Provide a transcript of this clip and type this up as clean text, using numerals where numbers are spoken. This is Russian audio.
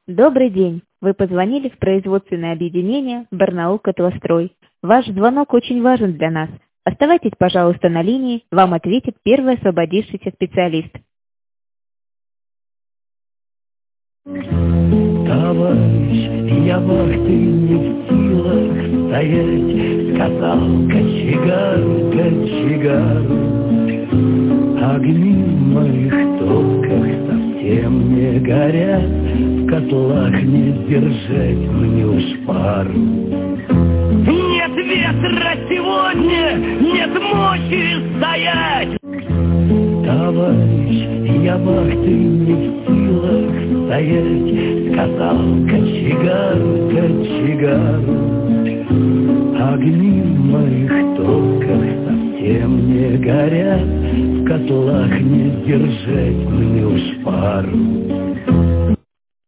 Добрый день. Вы позвонили в производственное объединение «Барнаул Котлострой». Ваш звонок очень важен для нас. Оставайтесь, пожалуйста, на линии, вам ответит первый освободившийся специалист. Товарищ, я вахты не в силах стоять, сказал кочегару. Огни в моих топках совсем не горят, в котлах не сдержать мне уж пару. Нет ветра сегодня, нет мочи стоять. Товарищ, я вахты не в силах стоять, сказал кочегару. Огни в моих топках совсем не горят, в котлах не сдержать мне уж пару.